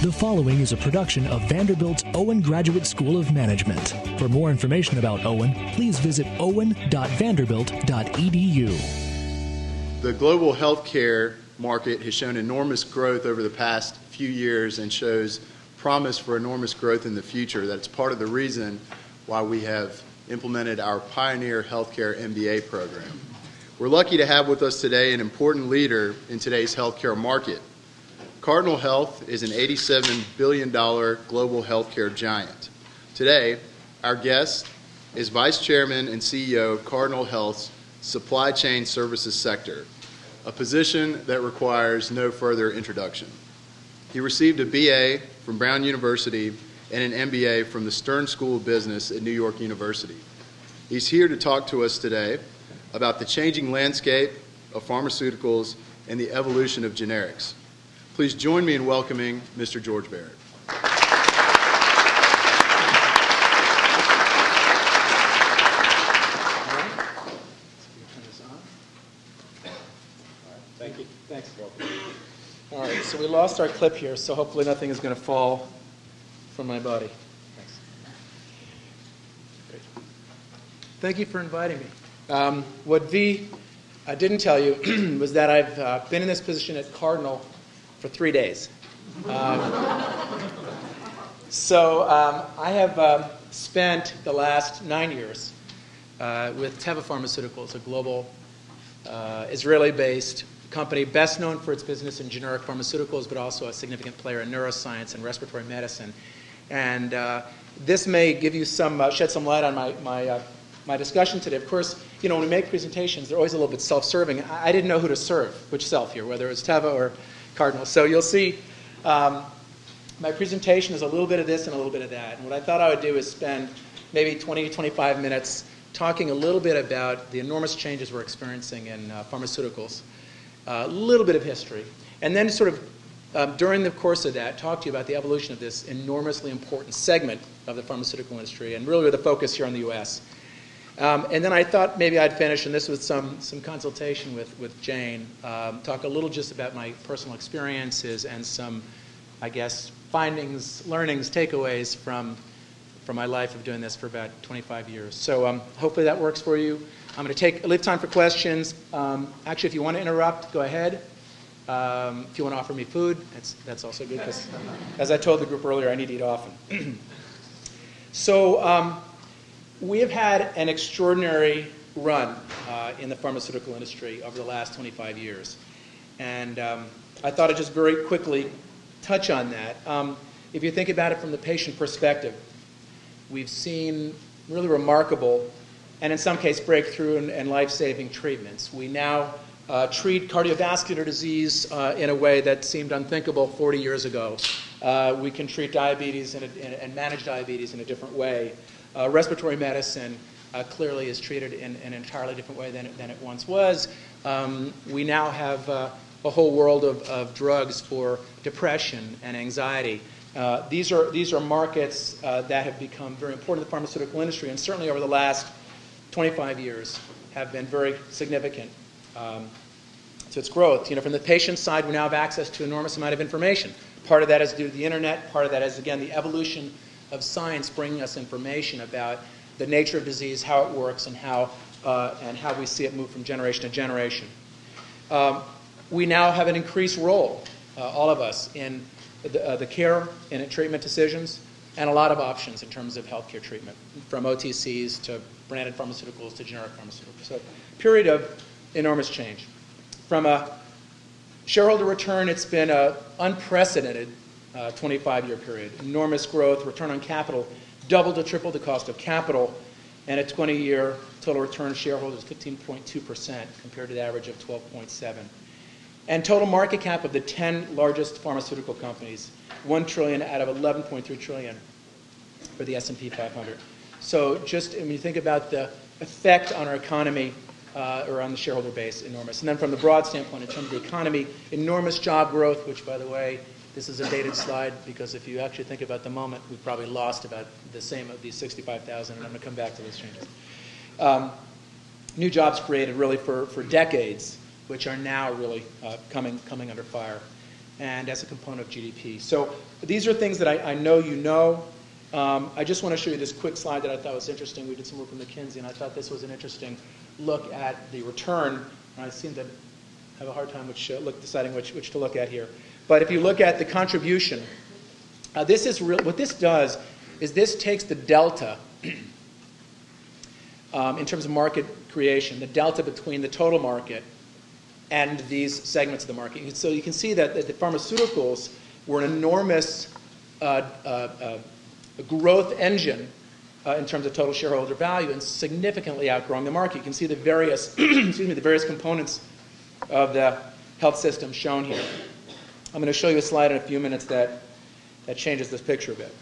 The following is a production of Vanderbilt's Owen Graduate School of Management. For more information about Owen, please visit owen.vanderbilt.edu. The global healthcare market has shown enormous growth over the past few years and shows promise for enormous growth in the future. That's part of the reason why we have implemented our Pioneer Healthcare MBA program. We're lucky to have with us today an important leader in today's healthcare market. Cardinal Health is an $87 billion global healthcare giant. Today, our guest is Vice Chairman and CEO of Cardinal Health's Supply Chain Services sector, a position that requires no further introduction. He received a BA from Brown University and an MBA from the Stern School of Business at New York University. He's here to talk to us today about the changing landscape of pharmaceuticals and the evolution of generics. Please join me in welcoming Mr. George Barrett. Thank you. Thanks, Walter. All right, so we lost our clip here, so hopefully nothing is going to fall from my body. Thanks. Great. Thank you for inviting me. What V didn't tell you was that I've been in this position at Cardinal for 3 days. So I have spent the last 9 years with Teva Pharmaceuticals, a global Israeli-based company best known for its business in generic pharmaceuticals, but also a significant player in neuroscience and respiratory medicine. And this may give you shed some light on my discussion today. Of course, you know, when we make presentations, they're always a little bit self-serving. I didn't know who to serve, which self here, whether it was Teva or Cardinal. So you'll see my presentation is a little bit of this and a little bit of that. And what I thought I would do is spend maybe 20 to 25 minutes talking a little bit about the enormous changes we're experiencing in pharmaceuticals, a little bit of history, and then sort of during the course of that, talk to you about the evolution of this enormously important segment of the pharmaceutical industry, and really with a focus here on the U.S. And then I thought maybe I'd finish, and this was some consultation with Jane, talk a little just about my personal experiences and some, I guess, findings, learnings, takeaways from my life of doing this for about 25 years. So hopefully that works for you. I'm going to leave time for questions. Actually, if you want to interrupt, go ahead. If you want to offer me food, that's also good, because as I told the group earlier, I need to eat often. So we have had an extraordinary run in the pharmaceutical industry over the last 25 years. And I thought I'd just very quickly touch on that. If you think about it from the patient perspective, we've seen really remarkable and in some cases breakthrough and life-saving treatments. We now treat cardiovascular disease in a way that seemed unthinkable 40 years ago. We can treat diabetes and manage diabetes in a different way. Respiratory medicine clearly is treated in an entirely different way than it once was. We now have a whole world of drugs for depression and anxiety. These are markets that have become very important to the pharmaceutical industry, and certainly over the last 25 years have been very significant to its growth. You know, from the patient side, we now have access to an enormous amount of information. Part of that is due to the internet. Part of that is, again, the evolution of science bringing us information about the nature of disease, how it works, and how we see it move from generation to generation. We now have an increased role, all of us, in the care and treatment decisions, and a lot of options in terms of healthcare treatment, from OTCs to branded pharmaceuticals to generic pharmaceuticals. So, period of enormous change. From a shareholder return, it's been an unprecedented 25-year period. Enormous growth, return on capital, double to triple the cost of capital, and a 20-year total return to shareholders 15.2% compared to the average of 12.7%. And total market cap of the 10 largest pharmaceutical companies, $1 trillion out of $11.3 trillion for the S&P 500. So just when you think about the effect on our economy or on the shareholder base, enormous. And then from the broad standpoint, in terms of the economy, enormous job growth, which, by the way, this is a dated slide, because if you actually think about the moment, we've probably lost about the same of these 65,000, and I'm going to come back to those changes. New jobs created really for decades, which are now really coming under fire. and as a component of GDP. So these are things that I know you know. I just want to show you this quick slide that I thought was interesting. We did some work with McKinsey, and I thought this was an interesting look at the return. And I seem to have a hard time deciding which to look at here. But if you look at the contribution, this is what this does is this takes the delta in terms of market creation, the delta between the total market and these segments of the market. And so you can see that the pharmaceuticals were an enormous growth engine in terms of total shareholder value and significantly outgrowing the market. You can see the various, the various components of the health system shown here. I'm going to show you a slide in a few minutes that changes this picture a bit.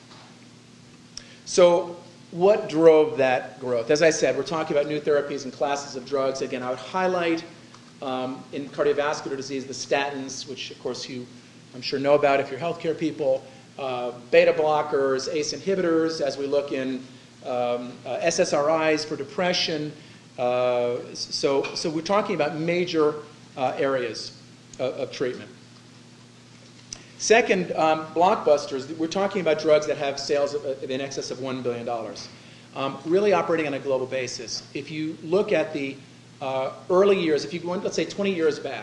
So what drove that growth? As I said, we're talking about new therapies and classes of drugs. Again, I would highlight in cardiovascular disease the statins, which of course you I'm sure know about if you're healthcare people, beta blockers, ACE inhibitors, as we look in SSRIs for depression. So we're talking about major areas of treatment. Second, blockbusters. We're talking about drugs that have sales in excess of $1 billion, really operating on a global basis. If you look at the early years, if you go, let's say 20 years back,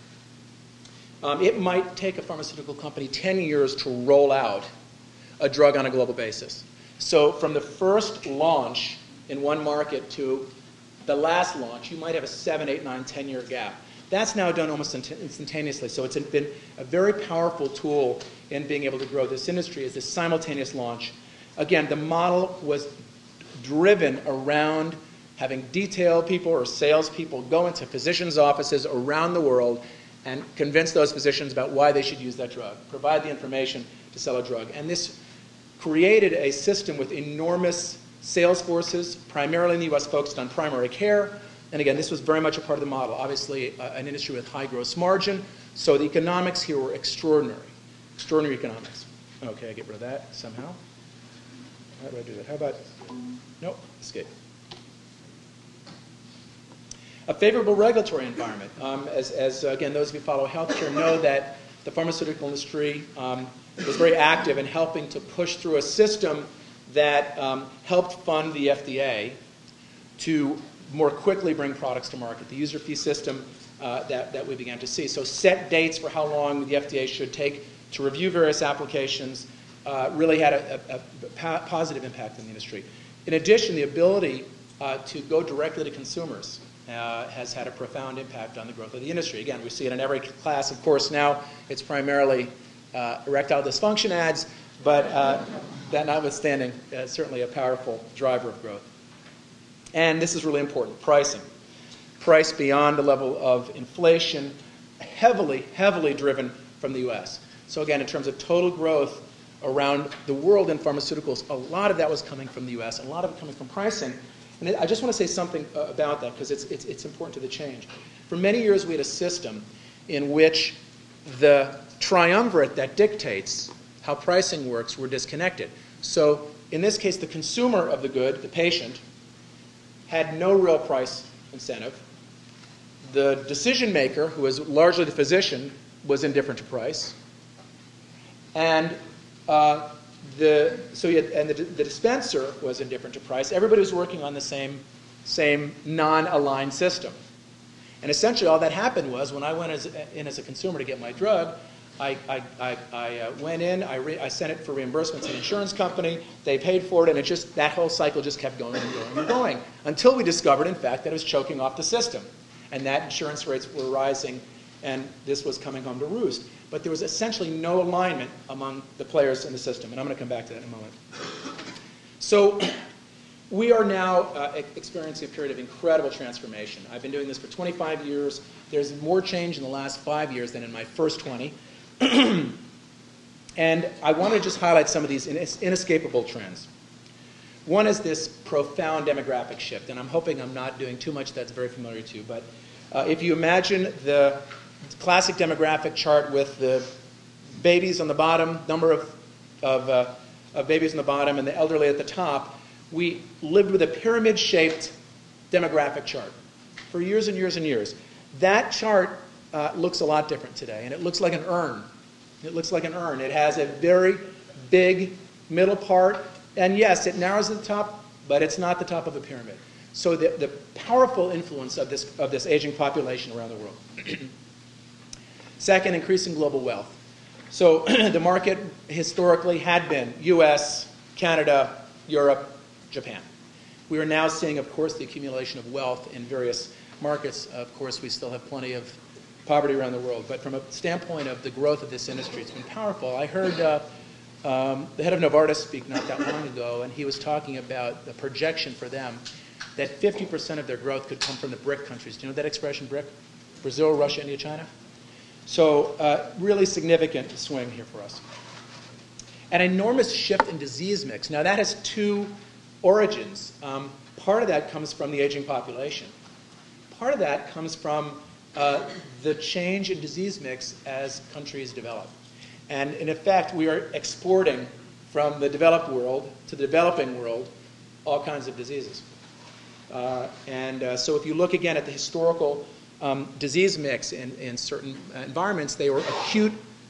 it might take a pharmaceutical company 10 years to roll out a drug on a global basis. So from the first launch in one market to the last launch, you might have a 7, 8, 9, 10-year gap. That's now done almost instantaneously. So it's been a very powerful tool in being able to grow this industry is this simultaneous launch. Again, the model was driven around having detailed people or salespeople go into physicians' offices around the world and convince those physicians about why they should use that drug, provide the information to sell a drug. And this created a system with enormous sales forces, primarily in the U.S. focused on primary care. And again, this was very much a part of the model. Obviously, an industry with high gross margin. So the economics here were extraordinary. Extraordinary economics. Okay, I get rid of that somehow. How do I do that? How about, nope, escape. A favorable regulatory environment. As again, those of you who follow healthcare know that the pharmaceutical industry was very active in helping to push through a system that helped fund the FDA to more quickly bring products to market, the user fee system that we began to see. So set dates for how long the FDA should take to review various applications really had a positive impact on the industry. In addition, the ability to go directly to consumers has had a profound impact on the growth of the industry. Again, we see it in every class. Of course, now it's primarily erectile dysfunction ads, but that notwithstanding, certainly a powerful driver of growth. And this is really important, pricing. Price beyond the level of inflation, heavily, heavily driven from the U.S. So again, in terms of total growth around the world in pharmaceuticals, a lot of that was coming from the U.S., and a lot of it coming from pricing. And I just want to say something about that because it's important to the change. For many years, we had a system in which the triumvirate that dictates how pricing works were disconnected. So in this case, the consumer of the good, the patient, had no real price incentive. The decision maker, who was largely the physician, was indifferent to price. And the dispenser was indifferent to price. Everybody was working on the same non-aligned system. And essentially all that happened was when I went in as a consumer to get my drug, I went in, I sent it for reimbursement to an insurance company, they paid for it, and that whole cycle just kept going and going and going until we discovered, in fact, that it was choking off the system. And that insurance rates were rising, and this was coming home to roost. But there was essentially no alignment among the players in the system, and I'm going to come back to that in a moment. So we are now experiencing a period of incredible transformation. I've been doing this for 25 years. There's more change in the last 5 years than in my first 20. And I want to just highlight some of these inescapable trends. One is this profound demographic shift, and I'm hoping I'm not doing too much that's very familiar to you, but if you imagine the classic demographic chart with the babies on the bottom, number of babies on the bottom, and the elderly at the top, we lived with a pyramid-shaped demographic chart for years and years and years. That chart looks a lot different today, and it looks like an urn. It looks like an urn. It has a very big middle part, and yes, it narrows at the top, but it's not the top of a pyramid. So the powerful influence of this aging population around the world. Second, increasing global wealth. So the market historically had been US, Canada, Europe, Japan. We are now seeing, of course, the accumulation of wealth in various markets. Of course, we still have plenty of poverty around the world. But from a standpoint of the growth of this industry, it's been powerful. I heard the head of Novartis speak not that long ago, and he was talking about the projection for them that 50% of their growth could come from the BRIC countries. Do you know that expression, BRIC? Brazil, Russia, India, China? So really significant swing here for us. An enormous shift in disease mix. Now that has two origins. Part of that comes from the aging population. Part of that comes from the change in disease mix as countries develop. And in effect, we are exporting from the developed world to the developing world all kinds of diseases. So if you look again at the historical disease mix in certain environments, they were acute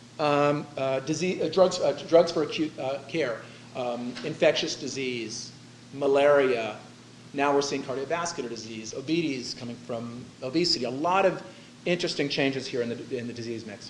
drugs for acute care, infectious disease, malaria. Now we're seeing cardiovascular disease, obesities coming from obesity. A lot of interesting changes here in the disease mix.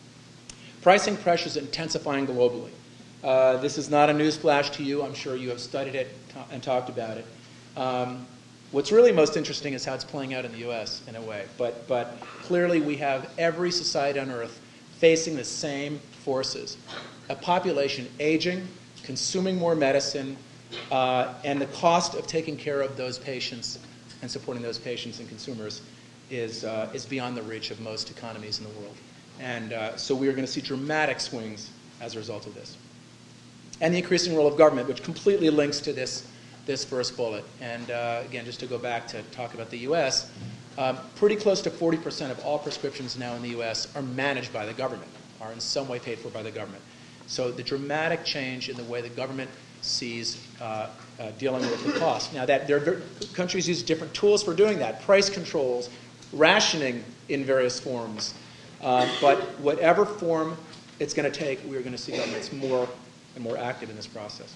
Pricing pressures intensifying globally. This is not a newsflash to you. I'm sure you have studied it and talked about it. What's really most interesting is how it's playing out in the U.S. in a way. But clearly we have every society on Earth facing the same forces. A population aging, consuming more medicine, and the cost of taking care of those patients and supporting those patients and consumers is beyond the reach of most economies in the world. And so we are going to see dramatic swings as a result of this. And the increasing role of government, which completely links to this first bullet. And again, just to go back to talk about the U.S., pretty close to 40% of all prescriptions now in the U.S. are managed by the government, are in some way paid for by the government. So the dramatic change in the way the government sees dealing with the cost. Now, countries use different tools for doing that, price controls, rationing in various forms. But whatever form it's going to take, we're going to see governments more and more active in this process.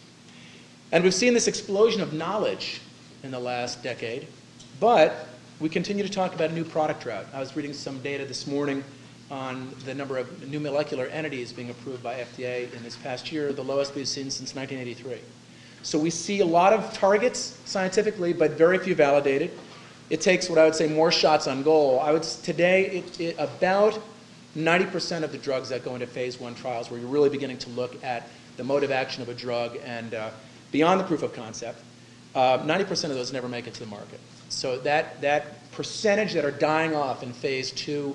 And we've seen this explosion of knowledge in the last decade, but we continue to talk about a new product route. I was reading some data this morning on the number of new molecular entities being approved by FDA in this past year, the lowest we've seen since 1983. So we see a lot of targets scientifically, but very few validated. It takes what I would say more shots on goal. Today, about 90% of the drugs that go into phase 1 trials, where you're really beginning to look at the mode of action of a drug and beyond the proof of concept, 90% of those never make it to the market. So that percentage that are dying off in phase 2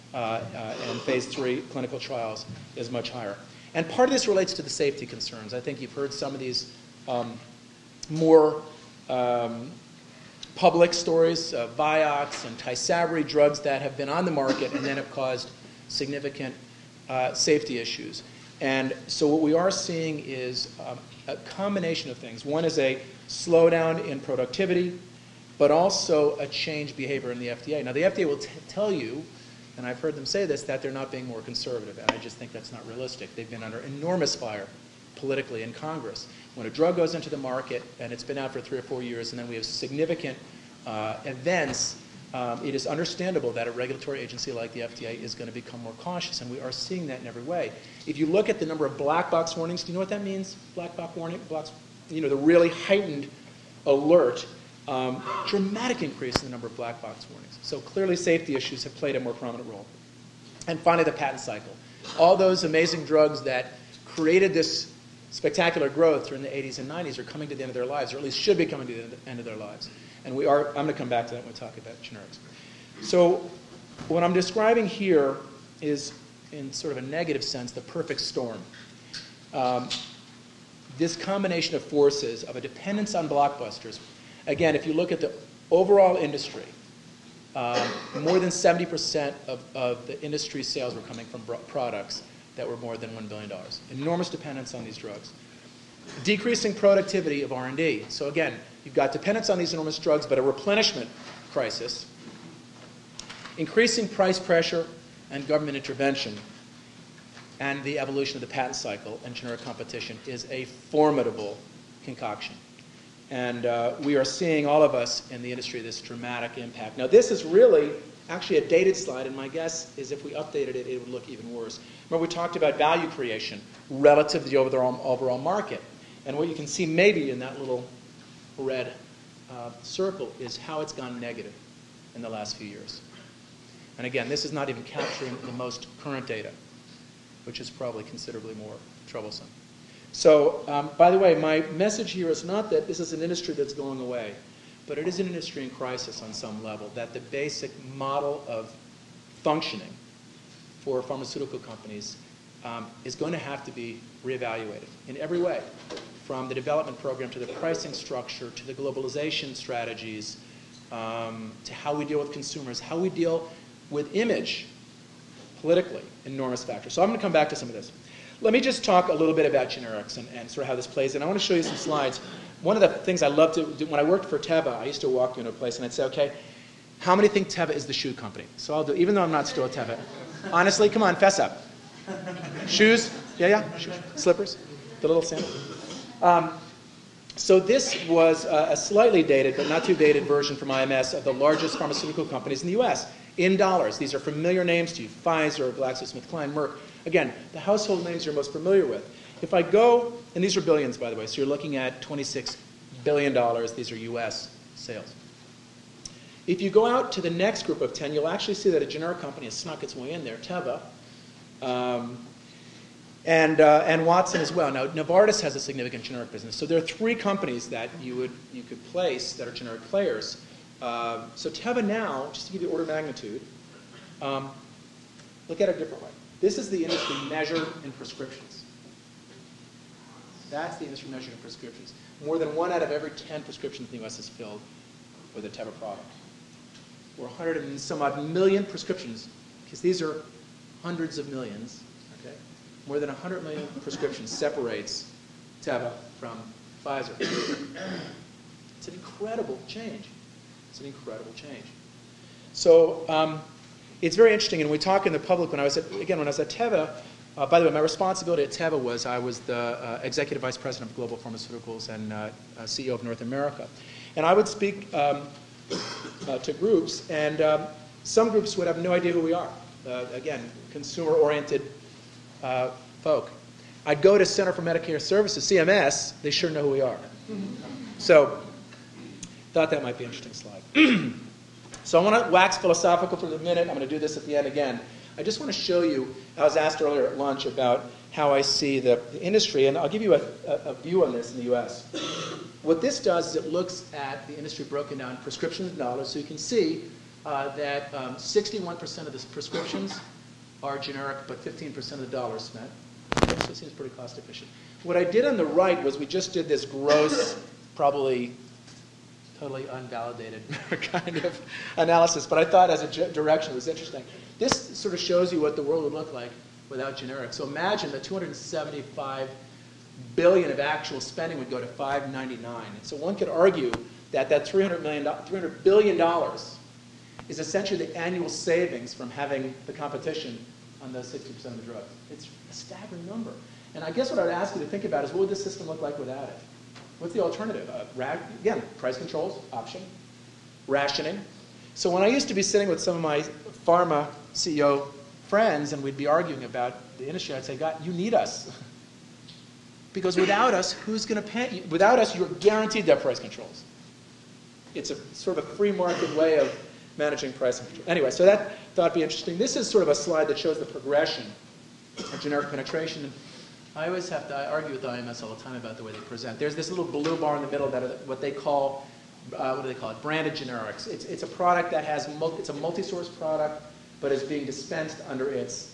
and phase 3 clinical trials is much higher. And part of this relates to the safety concerns. I think you've heard some of these more public stories, Vioxx and Tysabri, drugs that have been on the market and then have caused significant safety issues. And so what we are seeing is a combination of things. One is a slowdown in productivity, but also a changed behavior in the FDA. Now, the FDA will tell you, and I've heard them say this, that they're not being more conservative, and I just think that's not realistic. They've been under enormous fire politically in Congress. When a drug goes into the market, and it's been out for 3 or 4 years, and then we have significant events, it is understandable that a regulatory agency like the FDA is going to become more cautious, and we are seeing that in every way. If you look at the number of black box warnings, do you know what that means? Black box warning, the really heightened alert, dramatic increase in the number of black box warnings. So clearly safety issues have played a more prominent role. And finally, the patent cycle. All those amazing drugs that created this spectacular growth during the 80s and 90s are coming to the end of their lives, or at least should be coming to the end of their lives. And I'm going to come back to that when we talk about generics. So what I'm describing here is, in sort of a negative sense, the perfect storm. This combination of forces of a dependence on blockbusters. Again, if you look at the overall industry, more than 70% of the industry sales were coming from products that were more than $1 billion. Enormous dependence on these drugs. Decreasing productivity of R&D. So again, you've got dependence on these enormous drugs, but a replenishment crisis. Increasing price pressure and government intervention. and the evolution of the patent cycle and generic competition is a formidable concoction. And we are seeing, all of us in the industry, this dramatic impact. Now, this is really actually a dated slide, and my guess is if we updated it, it would look even worse. Remember, we talked about value creation relative to the overall market. And what you can see maybe in that little red circle is how it's gone negative in the last few years. And again, this is not even capturing the most current data, which is probably considerably more troublesome. So, by the way, my message here is not that this is an industry that's going away, but it is an industry in crisis on some level, that the basic model of functioning for pharmaceutical companies is going to have to be reevaluated in every way, from the development program to the pricing structure to the globalization strategies to how we deal with consumers, how we deal with image politically, enormous factors. So I'm going to come back to some of this. Let me just talk a little bit about generics and sort of how this plays in. I want to show you some slides. One of the things I love to do, when I worked for Teva, I used to walk into a place and I'd say, okay, how many think Teva is the shoe company? So I'll do, even though I'm not still at Teva. Honestly, come on, fess up. Shoes? Yeah. Shoes. Slippers? The little sandal? So this was a slightly dated, but not too dated version from IMS of the largest pharmaceutical companies in the U.S. in dollars. These are familiar names to you: Pfizer, GlaxoSmithKline, Merck. Again, the household names you're most familiar with. If I go, and these are billions, by the way, so you're looking at $26 billion. These are U.S. sales. If you go out to the next group of 10, you'll actually see that a generic company has snuck its way in there, Teva, and Watson as well. Now, Novartis has a significant generic business. So there are three companies that you could place that are generic players. So Teva now, just to give you order of magnitude, look at it a different way. This is the industry measured in prescriptions. That's the industry measured in prescriptions. More than 1 out of every 10 prescriptions in the U.S. is filled with a Teva product. Or 100 and some odd million prescriptions, because these are hundreds of millions. Okay? More than 100 million prescriptions separates Teva from Pfizer. It's an incredible change. It's an incredible change. So it's very interesting, and we talk in the public. When I was at Teva, by the way, my responsibility at Teva was I was the executive vice president of global pharmaceuticals and CEO of North America, and I would speak to groups, and some groups would have no idea who we are. Again, consumer-oriented folk. I'd go to Center for Medicare Services, CMS. They sure know who we are. So, thought that might be an interesting slide. So I want to wax philosophical for a minute. I'm going to do this at the end again. I just want to show you, I was asked earlier at lunch about how I see the industry, and I'll give you a view on this in the U.S. What this does is it looks at the industry broken down prescriptions and dollars, so you can see that 61% of the prescriptions are generic, but 15% of the dollars spent. So it seems pretty cost efficient. What I did on the right was we just did this gross, probably totally unvalidated kind of analysis, but I thought as a direction it was interesting. This sort of shows you what the world would look like without generics. So imagine that $275 billion of actual spending would go to $599. So one could argue that $300 billion is essentially the annual savings from having the competition on those 60% of the drugs. It's a staggering number. And I guess what I would ask you to think about is, what would this system look like without it? What's the alternative? Again, price controls, option, rationing. So when I used to be sitting with some of my pharma CEO friends and we'd be arguing about the industry, I'd say, God, you need us. Because without us, who's going to pay you? Without us, you're guaranteed to have price controls. It's a sort of a free market way of managing pricing control. Anyway, so that thought would be interesting. This is sort of a slide that shows the progression of generic penetration. And I always have to argue with IMS all the time about the way they present. There's this little blue bar in the middle that are what they call, what do they call it? Branded generics. It's a product that has, it's a multi-source product, but is being dispensed under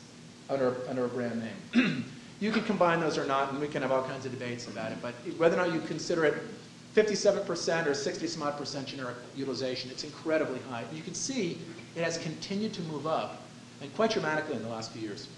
a brand name. You can combine those or not, and we can have all kinds of debates about it. But whether or not you consider it 57% or 60-some-odd% generic utilization, it's incredibly high. You can see it has continued to move up, and quite dramatically in the last few years.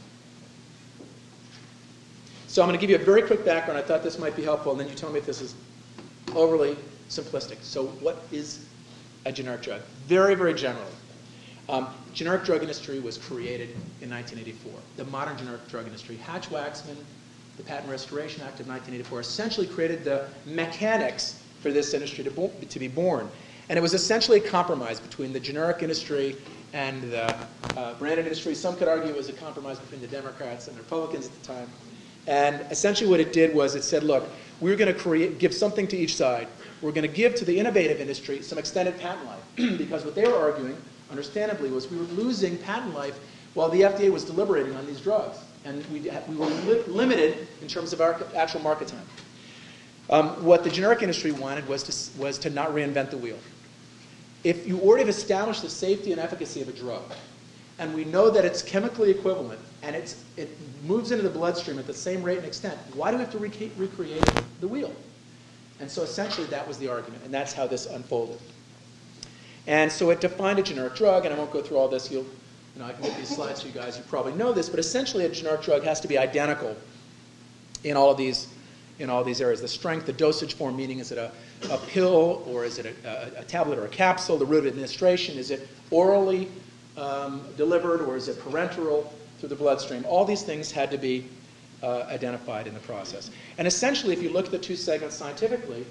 So I'm going to give you a very quick background. I thought this might be helpful, and then you tell me if this is overly simplistic. So what is a generic drug? Very, very generally. Generic drug industry was created in 1984. The modern generic drug industry, Hatch-Waxman, the Patent Restoration Act of 1984, essentially created the mechanics for this industry to be born. And it was essentially a compromise between the generic industry and the branded industry. Some could argue it was a compromise between the Democrats and the Republicans at the time. And essentially what it did was it said, look, we're going to give something to each side. We're going to give to the innovative industry some extended patent life. Because what they were arguing, understandably, was we were losing patent life while the FDA was deliberating on these drugs. And we were limited in terms of our actual market time. What the generic industry wanted was to not reinvent the wheel. If you already have established the safety and efficacy of a drug, and we know that it's chemically equivalent, and it moves into the bloodstream at the same rate and extent, why do we have to recreate the wheel? And so essentially that was the argument, and that's how this unfolded. And so it defined a generic drug, and I won't go through all this. I can get these slides to you guys. You probably know this, but essentially a generic drug has to be identical in all of these areas. The strength, the dosage form, meaning is it a pill or is it a tablet or a capsule? The route of administration, is it orally delivered or is it parenteral through the bloodstream? All these things had to be identified in the process. And essentially, if you look at the two segments scientifically,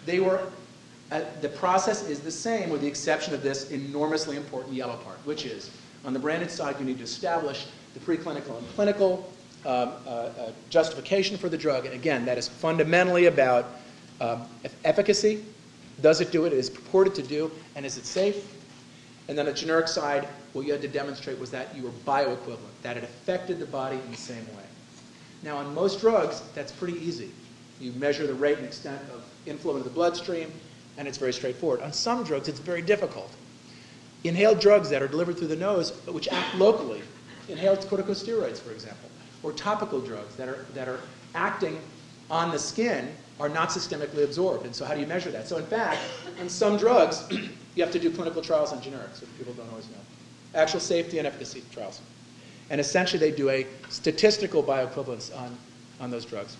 the process is the same with the exception of this enormously important yellow part, which is on the branded side, you need to establish the preclinical and clinical justification for the drug. And again, that is fundamentally about efficacy. Does it do what it is purported to do? And is it safe? And then on the generic side, what you had to demonstrate was that you were bioequivalent, that it affected the body in the same way. Now, on most drugs, that's pretty easy. You measure the rate and extent of inflow into the bloodstream, and it's very straightforward. On some drugs, it's very difficult. Inhaled drugs that are delivered through the nose, which act locally, inhaled corticosteroids, for example, or topical drugs that are acting on the skin are not systemically absorbed. And so how do you measure that? So in fact, on some drugs, you have to do clinical trials on generics, which people don't always know. Actual safety and efficacy trials. And essentially they do a statistical bioequivalence on those drugs.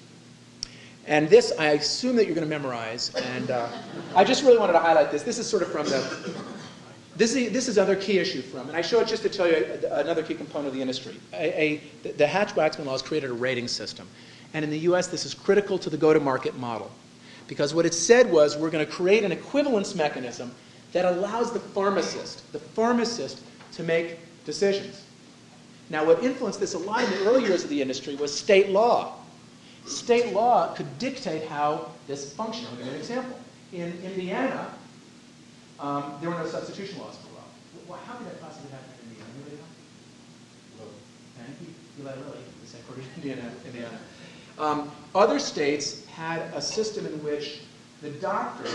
And this, I assume that you're going to memorize. And I just really wanted to highlight this. This is sort of from this is another key issue from, and I show it just to tell you another key component of the industry. The Hatch-Waxman laws created a rating system. And in the US, this is critical to the go-to-market model. Because what it said was we're going to create an equivalence mechanism that allows the pharmacist to make decisions. Now, what influenced this a lot in the early years of the industry was state law. State law could dictate how this functioned. I'll give you an example. In Indiana, there were no substitution laws for a while. Well, how could that possibly happen in Indiana? Anybody know? Thank you. Eli Lilly, the headquarters of Indiana. Other states had a system in which the doctor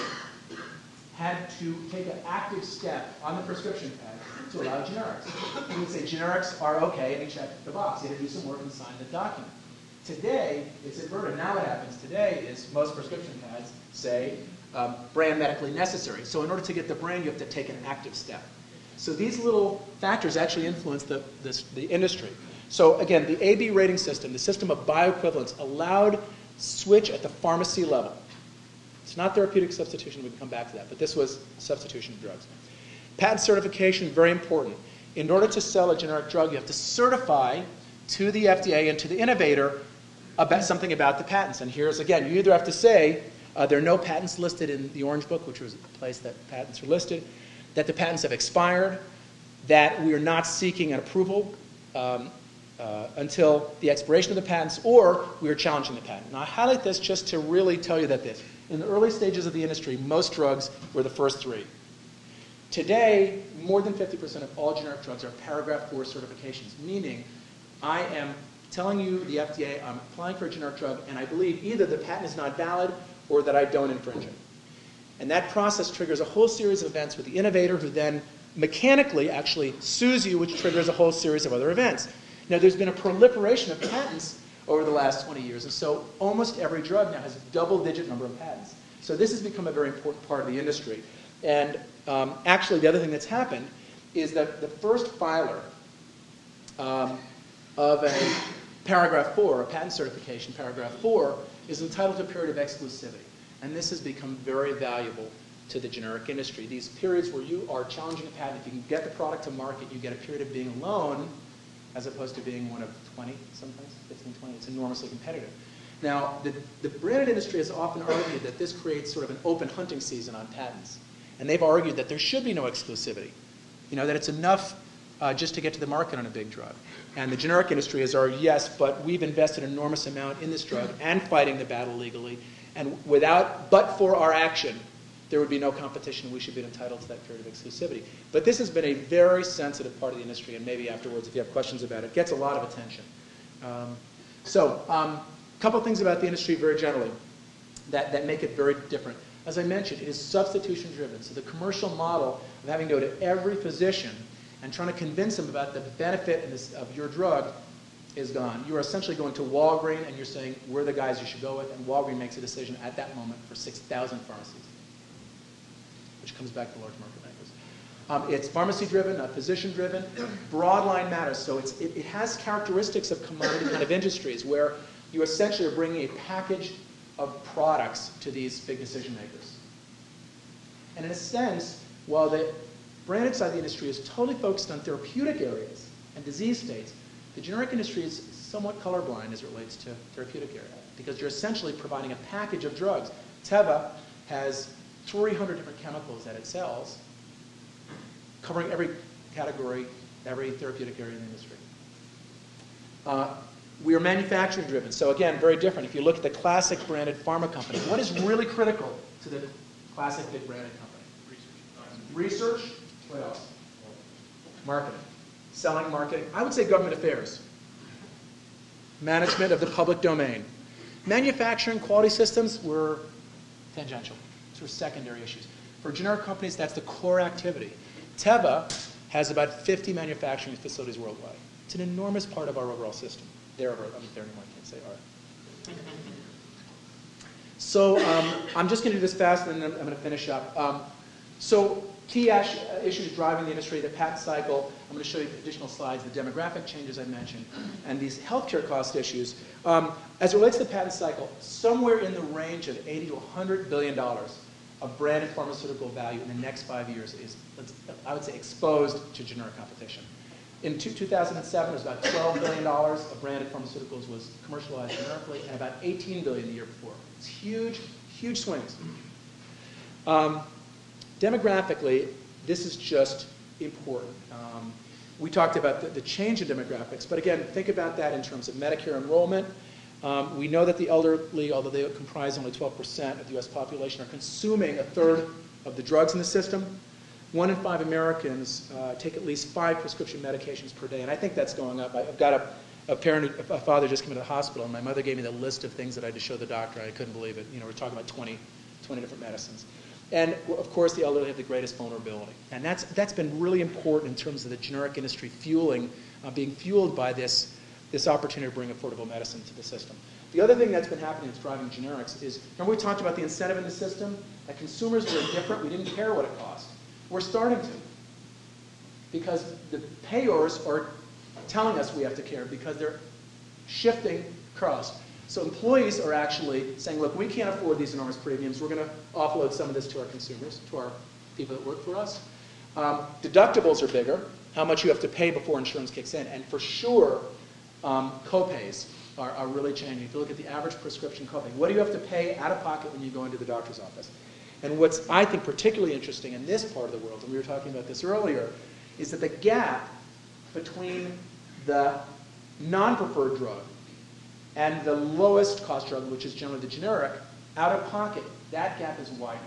had to take an active step on the prescription pad to allow generics. He would say generics are okay, and he checked the box. He had to do some work and sign the document. Today, it's inverted. Now what happens today is most prescription pads say brand medically necessary. So in order to get the brand, you have to take an active step. So these little factors actually influence the industry. So again, the AB rating system, the system of bioequivalence, allowed switch at the pharmacy level. It's not therapeutic substitution. We can come back to that. But this was substitution of drugs. Patent certification, very important. In order to sell a generic drug, you have to certify to the FDA and to the innovator about something about the patents. And here's, again, you either have to say there are no patents listed in the Orange Book, which was the place that patents are listed, that the patents have expired, that we are not seeking an approval until the expiration of the patents, or we are challenging the patent. Now, I highlight this just to really tell you that in the early stages of the industry, most drugs were the first three. Today, more than 50% of all generic drugs are paragraph 4 certifications, meaning I am telling you, the FDA, I'm applying for a generic drug, and I believe either the patent is not valid or that I don't infringe it. And that process triggers a whole series of events with the innovator, who then mechanically actually sues you, which triggers a whole series of other events. Now, there's been a proliferation of patents over the last 20 years, and so almost every drug now has a double-digit number of patents. So this has become a very important part of the industry. And actually, the other thing that's happened is that the first filer of a paragraph 4, a patent certification, paragraph 4, is entitled to a period of exclusivity. And this has become very valuable to the generic industry. These periods where you are challenging a patent, if you can get the product to market, you get a period of being alone, as opposed to being one of 20, sometimes 15, 20. It's enormously competitive. Now, the branded industry has often argued that this creates sort of an open hunting season on patents. And they've argued that there should be no exclusivity. You know, that it's enough just to get to the market on a big drug. And the generic industry has argued, yes, but we've invested an enormous amount in this drug and fighting the battle legally. And but for our action, there would be no competition. We should be entitled to that period of exclusivity. But this has been a very sensitive part of the industry, and maybe afterwards, if you have questions about it, gets a lot of attention. A couple things about the industry very generally that make it very different. As I mentioned, it is substitution driven. So the commercial model of having to go to every physician and trying to convince them about the benefit of your drug is gone. You are essentially going to Walgreens and you're saying, we're the guys you should go with, and Walgreens makes a decision at that moment for 6,000 pharmacies, which comes back to large market makers. It's pharmacy-driven, not physician-driven. Broad line matters, so it has characteristics of commodity kind of industries where you essentially are bringing a package of products to these big decision makers. And in a sense, while the branded side of the industry is totally focused on therapeutic areas and disease states, the generic industry is somewhat colorblind as it relates to therapeutic area because you're essentially providing a package of drugs. Teva has 300 different chemicals that it sells, covering every category, every therapeutic area in the industry. We are manufacturing driven, so again, very different. If you look at the classic branded pharma company, what is really critical to the classic big branded company? Research. What else? Marketing. Selling, marketing. I would say government affairs. Management of the public domain. Manufacturing, quality systems were tangential. These were secondary issues. For generic companies, that's the core activity. Teva has about 50 manufacturing facilities worldwide. It's an enormous part of our overall system. There anymore, I can't say are. So I'm just going to do this fast, and then I'm going to finish up. So key issues driving the industry, the patent cycle. I'm going to show you additional slides, the demographic changes I mentioned, and these healthcare cost issues. As it relates to the patent cycle, somewhere in the range of $80 to $100 billion of branded pharmaceutical value in the next 5 years is, I would say, exposed to generic competition. In 2007, it was about $12 billion of branded pharmaceuticals was commercialized generically, and about $18 billion the year before. It's huge, huge swings. Demographically, this is just important. We talked about the change in demographics, but again, think about that in terms of Medicare enrollment. We know that the elderly, although they comprise only 12% of the US population, are consuming a third of the drugs in the system. 1 in 5 Americans take at least 5 prescription medications per day, and I think that's going up. I've got a father just came into the hospital, and my mother gave me the list of things that I had to show the doctor. I couldn't believe it. You know, we're talking about 20 different medicines. And of course, the elderly have the greatest vulnerability, and that's been really important in terms of the generic industry being fueled by this opportunity to bring affordable medicine to the system. The other thing that's been happening that's driving generics is, remember we talked about the incentive in the system? That consumers were indifferent. We didn't care what it cost. We're starting to, because the payers are telling us we have to care because they're shifting cost. So employees are actually saying, look, we can't afford these enormous premiums. We're going to offload some of this to our consumers, to our people that work for us. Deductibles are bigger, how much you have to pay before insurance kicks in. And for sure, copays are really changing. If you look at the average prescription copay, what do you have to pay out of pocket when you go into the doctor's office? And what's, I think, particularly interesting in this part of the world, and we were talking about this earlier, is that the gap between the non-preferred drug and the lowest cost drug, which is generally the generic, out of pocket, that gap is widening.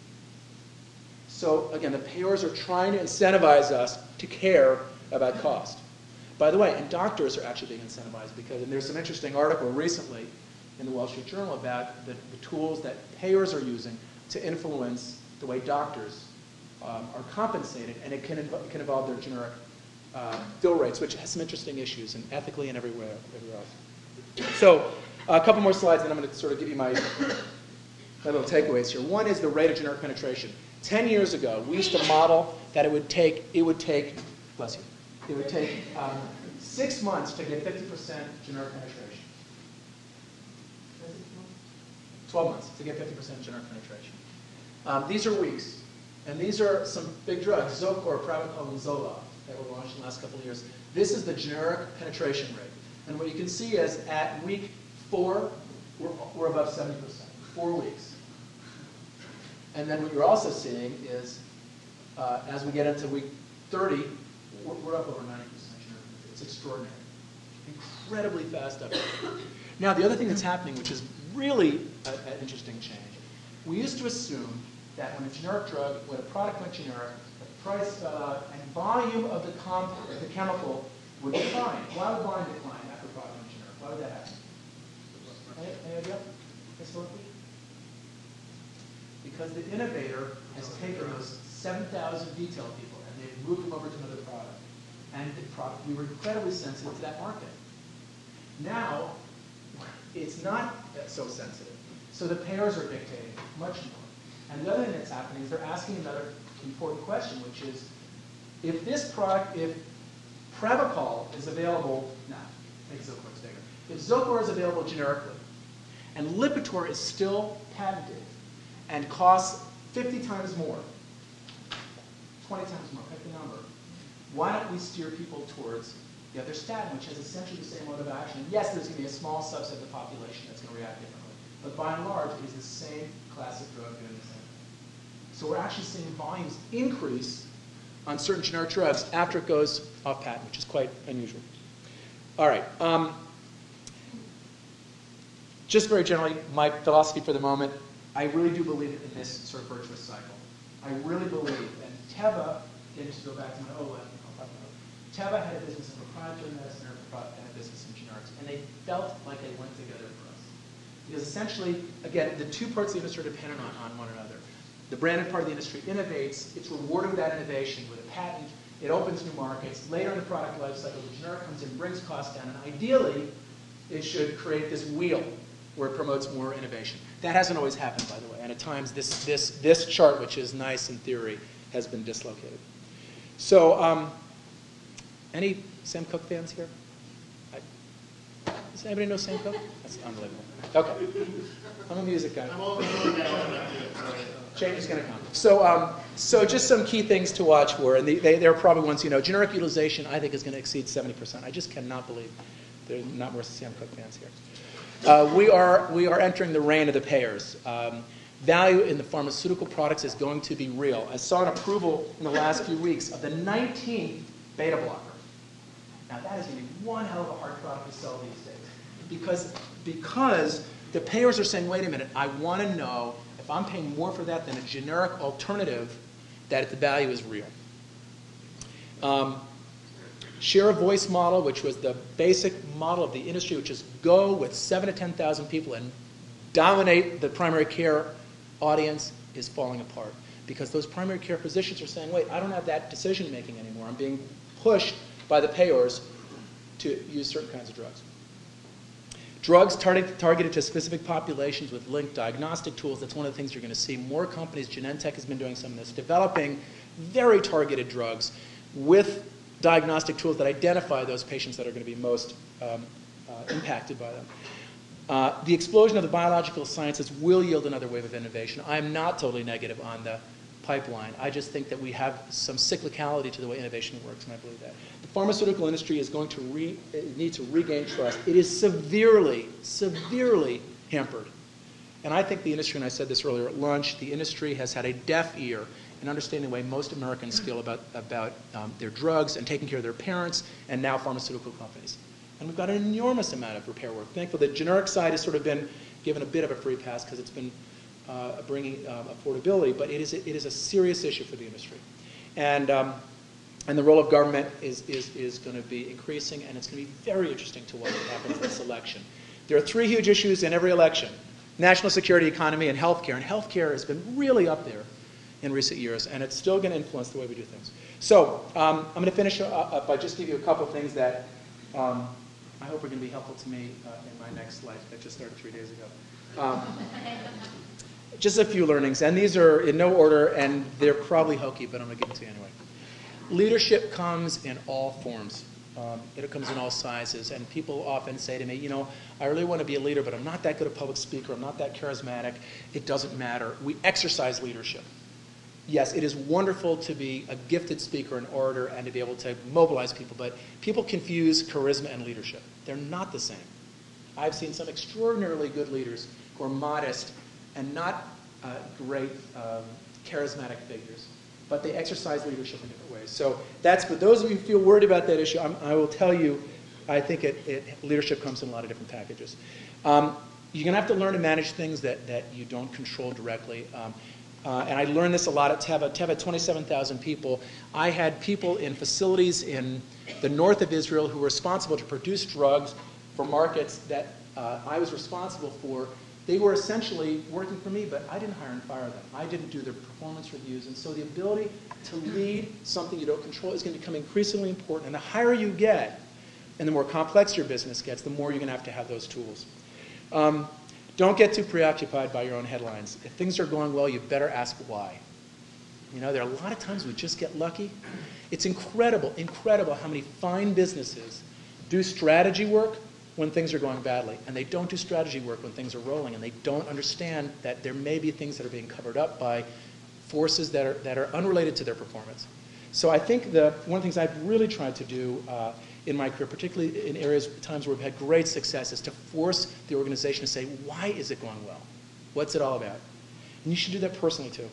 So again, the payers are trying to incentivize us to care about cost. By the way, and doctors are actually being incentivized because, and there's some interesting article recently in the Wall Street Journal about the tools that payers are using to influence the way doctors are compensated, and it can involve their generic fill rates, which has some interesting issues, and ethically and everywhere else. So a couple more slides, and I'm going to sort of give you my little takeaways here. One is the rate of generic penetration. 10 years ago, we used to model that it would take 6 months to get 50% generic penetration. 12 months to get 50% generic penetration. These are weeks. And these are some big drugs, Zocor, Pravachol, and Zoloft, that were launched in the last couple of years. This is the generic penetration rate. And what you can see is at week 4, we're above 70%, 4 weeks. And then what you're also seeing is, as we get into week 30, we're up over 90%. It's extraordinary. Incredibly fast up. Now, the other thing that's happening, which is really an interesting change, we used to assume that when a generic drug, when a product went generic, the price fell out and volume of the compound, the chemical, would decline. Why would volume decline after a product went generic? Why would that happen? Any idea? Historically? Because the innovator has taken those 7,000 detail people and they've moved them over to another product. And the product, we were incredibly sensitive to that market. Now, it's not so sensitive. So the payers are dictating much more. And the other thing that's happening is they're asking another important question, which is, if this product, if Pravachol is available, make Zocor bigger. If Zocor is available generically, and Lipitor is still patented and costs 50 times more, 20 times more, pick the number, why don't we steer people towards the other statin, which has essentially the same mode of action? And yes, there's going to be a small subset of the population that's going to react differently. But by and large, it is the same class of drug doing the same thing. So we're actually seeing volumes increase on certain generic drugs after it goes off patent, which is quite unusual. All right. Just very generally, my philosophy for the moment, I really do believe in this sort of virtuous cycle. I really believe, and Teva, again, just to go back to my Teva had a business in proprietary medicine and a business in generics, and they felt like they went together for us. Because essentially, again, the two parts of the industry are dependent on one another. The branded part of the industry innovates, it's rewarded with that innovation with a patent, it opens new markets. Later in the product life cycle, the generic comes in, brings costs down, and ideally, it should create this wheel where it promotes more innovation. That hasn't always happened, by the way, and at times this chart, which is nice in theory, has been dislocated. So, any Sam Cooke fans here? Does anybody know Sam Cooke? That's unbelievable. Okay. I'm a music guy. Change is going to come. So just some key things to watch for, and they're probably ones you know. Generic utilization, I think, is going to exceed 70%. I just cannot believe there are not more Sam Cooke fans here. We are entering the reign of the payers. Value in the pharmaceutical products is going to be real. I saw an approval in the last few weeks of the 19th beta blocker. Now that is going to be one hell of a hard product to sell these days, because the payers are saying, wait a minute, I want to know if I'm paying more for that than a generic alternative, that the value is real. Share of voice model, which was the basic model of the industry, which is go with 7,000 to 10,000 people and dominate the primary care audience, is falling apart. Because those primary care physicians are saying, wait, I don't have that decision making anymore. I'm being pushed by the payers to use certain kinds of drugs. Drugs targeted to specific populations with linked diagnostic tools, that's one of the things you're going to see. More companies, Genentech has been doing some of this, developing very targeted drugs with diagnostic tools that identify those patients that are going to be most impacted by them. The explosion of the biological sciences will yield another wave of innovation. I'm not totally negative on the pipeline. I just think that we have some cyclicality to the way innovation works, and I believe that. The pharmaceutical industry is going to need to regain trust. It is severely, severely hampered. And I think the industry, and I said this earlier at lunch, the industry has had a deaf ear in understanding the way most Americans feel about their drugs and taking care of their parents, and now pharmaceutical companies. And we've got an enormous amount of repair work. Thankfully, the generic side has sort of been given a bit of a free pass because it's been bringing affordability, but it is a serious issue for the industry. And the role of government is going to be increasing, and it's going to be very interesting to watch what happens in this election. There are three huge issues in every election: national security, economy, and healthcare. And healthcare has been really up there in recent years, and it's still going to influence the way we do things. So I'm going to finish up by just give you a couple things that I hope are going to be helpful to me in my next life that just started 3 days ago. Just a few learnings, and these are in no order, and they're probably hokey, but I'm going to give them to you anyway. Leadership comes in all forms. It comes in all sizes, and people often say to me, you know, I really want to be a leader, but I'm not that good a public speaker, I'm not that charismatic. It doesn't matter. We exercise leadership. Yes, it is wonderful to be a gifted speaker and orator and to be able to mobilize people, but people confuse charisma and leadership. They're not the same. I've seen some extraordinarily good leaders who are modest and not great charismatic figures, but they exercise leadership in different ways. So that's, for those of you who feel worried about that issue, I will tell you, I think leadership comes in a lot of different packages. You're going to have to learn to manage things that you don't control directly. And I learned this a lot at Teva. Teva had 27,000 people. I had people in facilities in the north of Israel who were responsible to produce drugs for markets that I was responsible for. They were essentially working for me, but I didn't hire and fire them. I didn't do their performance reviews. And so the ability to lead something you don't control is going to become increasingly important. And the higher you get, and the more complex your business gets, the more you're going to have those tools. Don't get too preoccupied by your own headlines. If things are going well, you better ask why. You know, there are a lot of times we just get lucky. It's incredible how many fine businesses do strategy work when things are going badly, and they don't do strategy work when things are rolling, and they don't understand that there may be things that are being covered up by forces that are unrelated to their performance. So I think one of the things I've really tried to do in my career, particularly in times where we've had great success, is to force the organization to say, why is it going well? What's it all about? And you should do that personally too.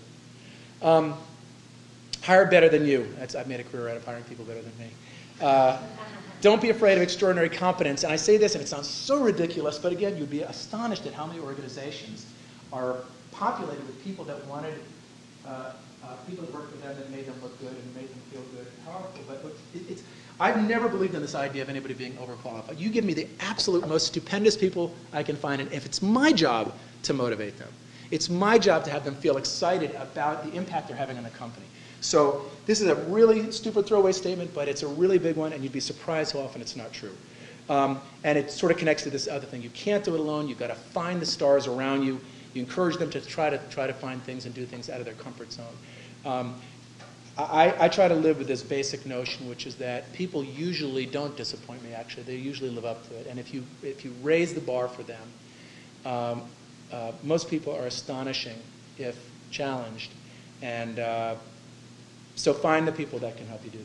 Hire better than you. I've made a career out of hiring people better than me. Don't be afraid of extraordinary competence. And I say this, and it sounds so ridiculous, but again, you'd be astonished at how many organizations are populated with people that wanted people that worked with them that made them look good and made them feel good and powerful. But I've never believed in this idea of anybody being overqualified. You give me the absolute most stupendous people I can find, and if it's my job to motivate them, it's my job to have them feel excited about the impact they're having on the company. So this is a really stupid throwaway statement, but it's a really big one, and you'd be surprised how often it's not true. And it sort of connects to this other thing. You can't do it alone. You've got to find the stars around you. You encourage them to try to find things and do things out of their comfort zone. I try to live with this basic notion, which is that people usually don't disappoint me, actually. They usually live up to it. And if you raise the bar for them, most people are astonishing if challenged. And so find the people that can help you do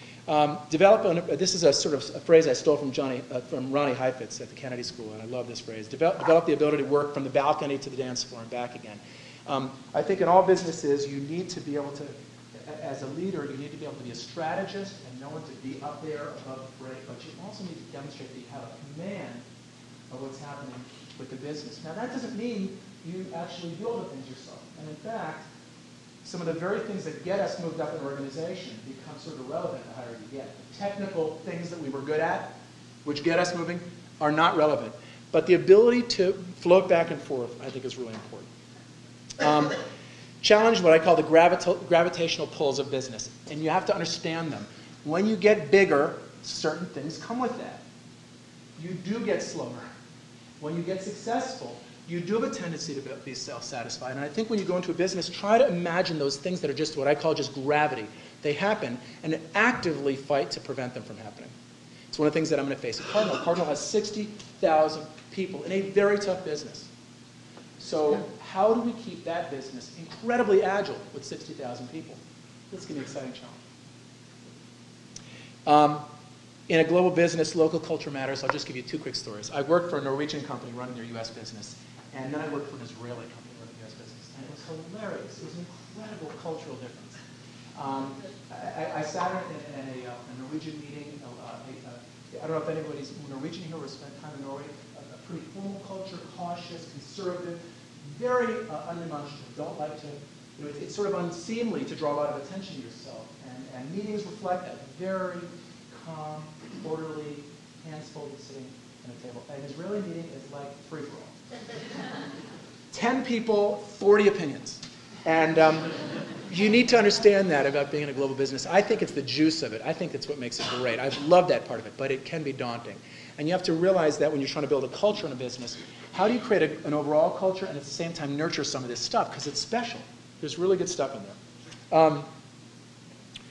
that. This is a sort of a phrase I stole from Ronnie Heifetz at the Kennedy School, and I love this phrase. Develop the ability to work from the balcony to the dance floor and back again. I think in all businesses, you need to be able to, as a leader, you need to be able to be a strategist and know when to be up there above the fray, but you also need to demonstrate that you have a command of what's happening with the business. Now, that doesn't mean you actually do all the things yourself. And in fact, some of the very things that get us moved up in an organization become sort of irrelevant the higher you get. The technical things that we were good at, which get us moving, are not relevant. But the ability to float back and forth, I think, is really important. Challenge what I call the gravitational pulls of business. And you have to understand them. When you get bigger, certain things come with that. You do get slower. When you get successful, you do have a tendency to be self-satisfied. And I think when you go into a business, try to imagine those things that are just what I call just gravity. They happen, and actively fight to prevent them from happening. It's one of the things that I'm going to face at Cardinal. Cardinal has 60,000 people in a very tough business. So how do we keep that business incredibly agile with 60,000 people? That's going to be an exciting challenge. In a global business, local culture matters. I'll just give you two quick stories. I worked for a Norwegian company running their U.S. business, and then I worked for an Israeli company running U.S. business. And it was hilarious. It was an incredible cultural difference. I sat in a Norwegian meeting. I don't know if anybody's Norwegian here or spent time in Norway. A pretty formal culture, cautious, conservative, very undemonstrative. Don't like to, it's sort of unseemly to draw a lot of attention to yourself. And meetings reflect that. Very calm, orderly, hands folded, sitting at a table. An Israeli meeting is like free-for-all. 10 people, 40 opinions. And you need to understand that about being in a global business. I think it's the juice of it. I think that's what makes it great. I love that part of it, but it can be daunting. And you have to realize that when you're trying to build a culture in a business, how do you create an overall culture and at the same time nurture some of this stuff? Because it's special. There's really good stuff in there.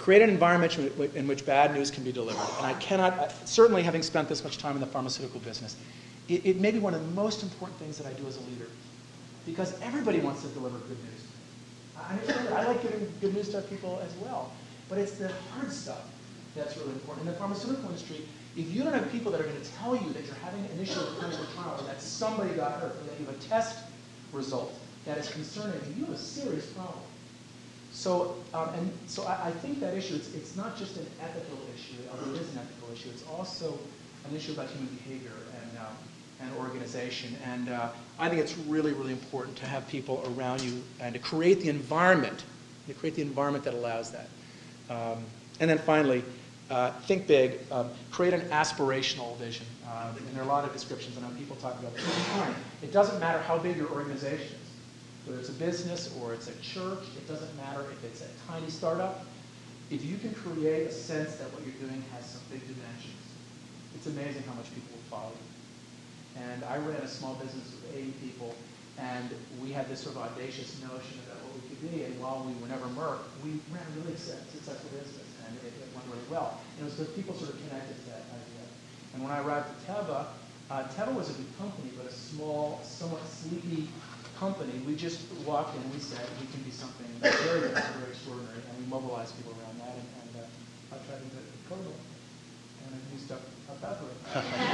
create an environment in which bad news can be delivered. And I cannot, certainly having spent this much time in the pharmaceutical business, it may be one of the most important things that I do as a leader, because everybody wants to deliver good news. I like giving good news to people as well, but it's the hard stuff that's really important. In the pharmaceutical industry, if you don't have people that are going to tell you that you're having an issue with a clinical trial, or that somebody got hurt, or that you have a test result that is concerning you, you have a serious problem. So, I think that issue, it's not just an ethical issue, although it is an ethical issue, it's also an issue about human behavior and organization. And I think it's really, really important to have people around you and to create the environment, that allows that. And then finally, think big, create an aspirational vision. And there are a lot of descriptions, and people talk about this all the time. It doesn't matter how big your organization is. Whether it's a business or it's a church, it doesn't matter if it's a tiny startup. If you can create a sense that what you're doing has some big dimensions, it's amazing how much people will follow you. And I ran a small business with 80 people, and we had this sort of audacious notion about what we could be, and while we were never Merck, we ran a really successful business, and it went really well. And it was because people sort of connected to that idea. And when I arrived at Teva, Teva was a good company, but a small, somewhat sleepy company. We just walked in and we said, we can be something very, very extraordinary, and we mobilized people around that, and I tried to do it in Cordova, and we stuck up that way.